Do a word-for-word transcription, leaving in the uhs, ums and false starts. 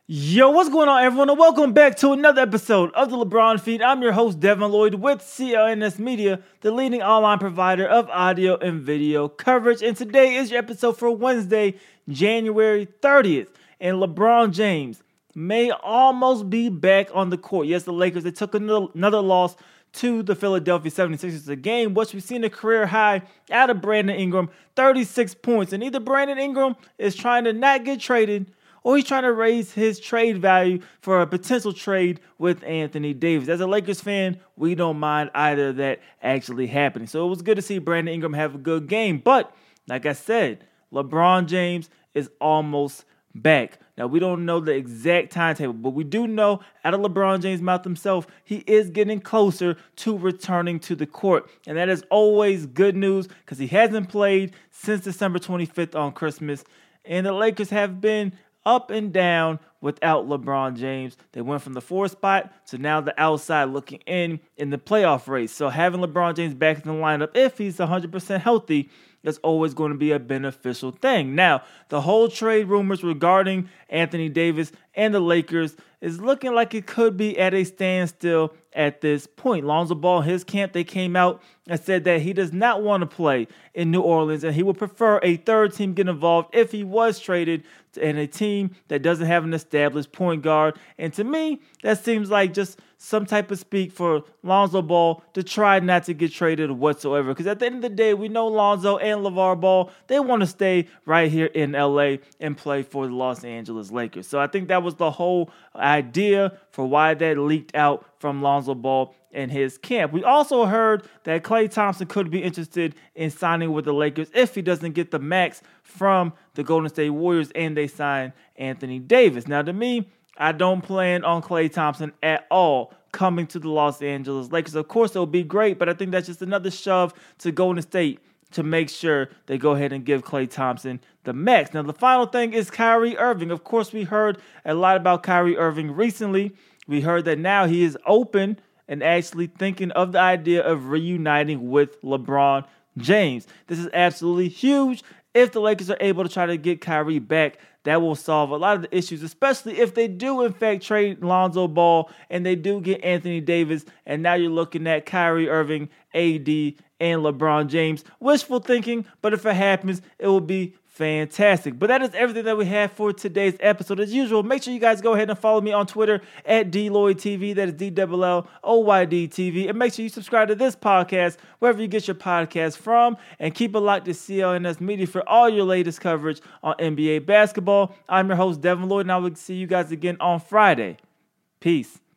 Yo, what's going on, everyone, and welcome back to another episode of the LeBron Feed. I'm your host, Devin Lloyd, with C L N S Media, the leading online provider of audio and video coverage. And today is your episode for Wednesday, January thirtieth. And LeBron James may almost be back on the court. Yes, the Lakers, they took another, another loss to the Philadelphia seventy-sixers, a game which we've seen a career high out of Brandon Ingram, thirty-six points. And either Brandon Ingram is trying to not get traded, or he's trying to raise his trade value for a potential trade with Anthony Davis. As a Lakers fan, we don't mind either of that actually happening. So it was good to see Brandon Ingram have a good game. But like I said, LeBron James is almost back. Now, we don't know the exact timetable, but we do know out of LeBron James' mouth himself, he is getting closer to returning to the court. And that is always good news because he hasn't played since December twenty-fifth on Christmas. And the Lakers have been up and down without LeBron James. They went from the fourth spot to now the outside looking in in the playoff race. So having LeBron James back in the lineup, if he's one hundred percent healthy, that's always going to be a beneficial thing. Now, the whole trade rumors regarding Anthony Davis and the Lakers is looking like it could be at a standstill at this point. Lonzo Ball, his camp, they came out and said that he does not want to play in New Orleans and he would prefer a third team get involved if he was traded in a team that doesn't have an established point guard. And to me, that seems like just some type of speak for Lonzo Ball to try not to get traded whatsoever. Because at the end of the day, we know Lonzo and LeVar Ball, they want to stay right here in L A and play for the Los Angeles Lakers. So I think that was the whole idea for why that leaked out from Lonzo Ball and his camp. We also heard that Klay Thompson could be interested in signing with the Lakers if he doesn't get the max from the Golden State Warriors and they sign Anthony Davis. Now, to me, I don't plan on Klay Thompson at all coming to the Los Angeles Lakers. Of course, it'll be great, but I think that's just another shove to Golden State to make sure they go ahead and give Klay Thompson the max. Now, the final thing is Kyrie Irving. Of course, we heard a lot about Kyrie Irving recently. We heard that now he is open and actually thinking of the idea of reuniting with LeBron James. This is absolutely huge. If the Lakers are able to try to get Kyrie back, that will solve a lot of the issues, especially if they do, in fact, trade Lonzo Ball and they do get Anthony Davis. And now you're looking at Kyrie Irving, A D, and LeBron James. Wishful thinking, but if it happens, it will be fantastic. But that is everything that we have for today's episode. As usual, make sure you guys go ahead and follow me on Twitter at D Lloyd T V. That is D L L O Y D T V. And make sure you subscribe to this podcast wherever you get your podcast from. And keep it locked to C L N S Media for all your latest coverage on N B A basketball. I'm your host, Devin Lloyd, and I will see you guys again on Friday. Peace.